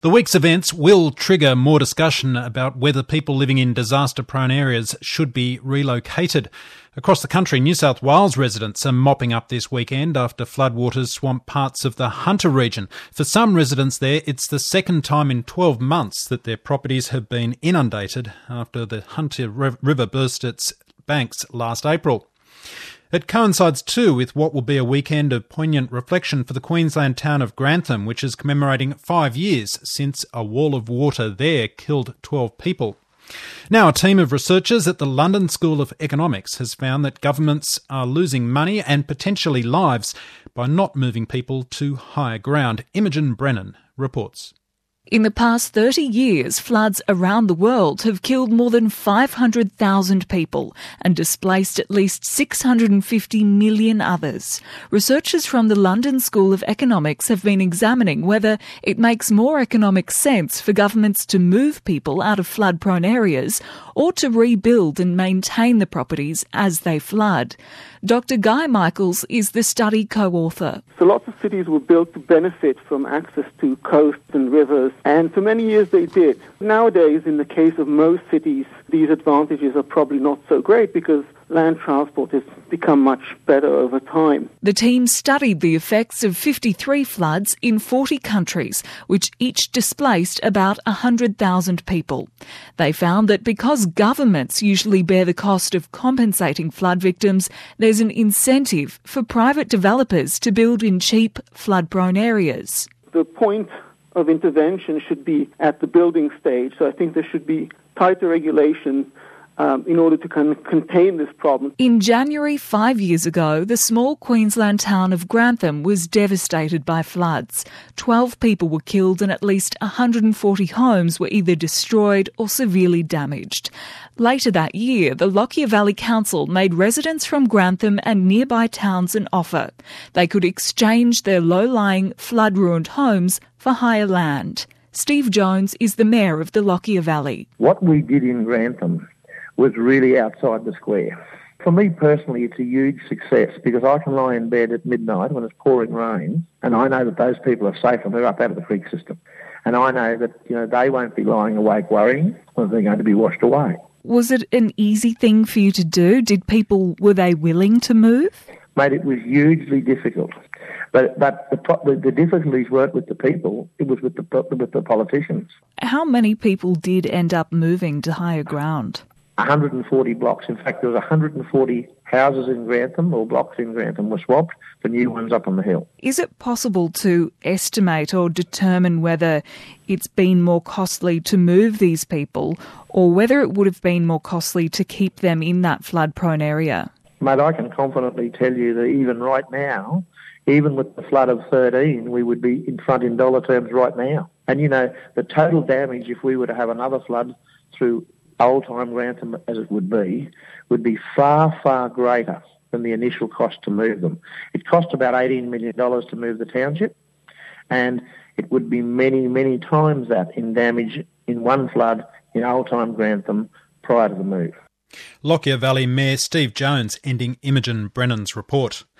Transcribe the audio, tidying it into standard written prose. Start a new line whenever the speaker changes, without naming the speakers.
The week's events will trigger more discussion about whether people living in disaster-prone areas should be relocated. Across the country, New South Wales residents are mopping up this weekend after floodwaters swamped parts of the Hunter region. For some residents there, it's the second time in 12 months that their properties have been inundated after the Hunter River burst its banks last April. It coincides too with what will be a weekend of poignant reflection for the Queensland town of Grantham, which is commemorating 5 years since a wall of water there killed 12 people. Now, a team of researchers at the London School of Economics has found that governments are losing money and potentially lives by not moving people to higher ground. Imogen Brennan reports.
In the past 30 years, floods around the world have killed more than 500,000 people and displaced at least 650 million others. Researchers from the London School of Economics have been examining whether it makes more economic sense for governments to move people out of flood-prone areas or to rebuild and maintain the properties as they flood. Dr. Guy Michaels is the study co-author.
So lots of cities were built to benefit from access to coasts and rivers, and for many years they did. Nowadays, in the case of most cities, these advantages are probably not so great because land transport has become much better over time.
The team studied the effects of 53 floods in 40 countries, which each displaced about 100,000 people. They found that because governments usually bear the cost of compensating flood victims, there's an incentive for private developers to build in cheap, flood-prone areas.
The point of intervention should be at the building stage, so I think there should be tighter regulation in order to kind of contain this problem.
In January 5 years ago, the small Queensland town of Grantham was devastated by floods. 12 people were killed and at least 140 homes were either destroyed or severely damaged. Later that year, the Lockyer Valley Council made residents from Grantham and nearby towns an offer. They could exchange their low-lying, flood-ruined homes for higher land. Steve Jones is the mayor of the Lockyer Valley.
What we did in Grantham was really outside the square. For me personally, it's a huge success because I can lie in bed at midnight when it's pouring rain and I know that those people are safe and they're up out of the creek system. And I know that, they won't be lying awake worrying whether they're going to be washed away.
Was it an easy thing for you to do? Were they willing to move?
Mate, it was hugely difficult. But the difficulties weren't with the people, it was with the politicians.
How many people did end up moving to higher ground?
140 blocks. In fact, there was 140 houses in Grantham or blocks in Grantham were swapped for new ones up on the hill.
Is it possible to estimate or determine whether it's been more costly to move these people or whether it would have been more costly to keep them in that flood-prone area?
Mate, I can confidently tell you that even right now, even with the flood of 13, we would be in front in dollar terms right now. And, the total damage if we were to have another flood through old-time Grantham, as it would be far, far greater than the initial cost to move them. It cost about $18 million to move the township, and it would be many, many times that in damage in one flood in old-time Grantham prior to the move.
Lockyer Valley Mayor Steve Jones ending Imogen Brennan's report.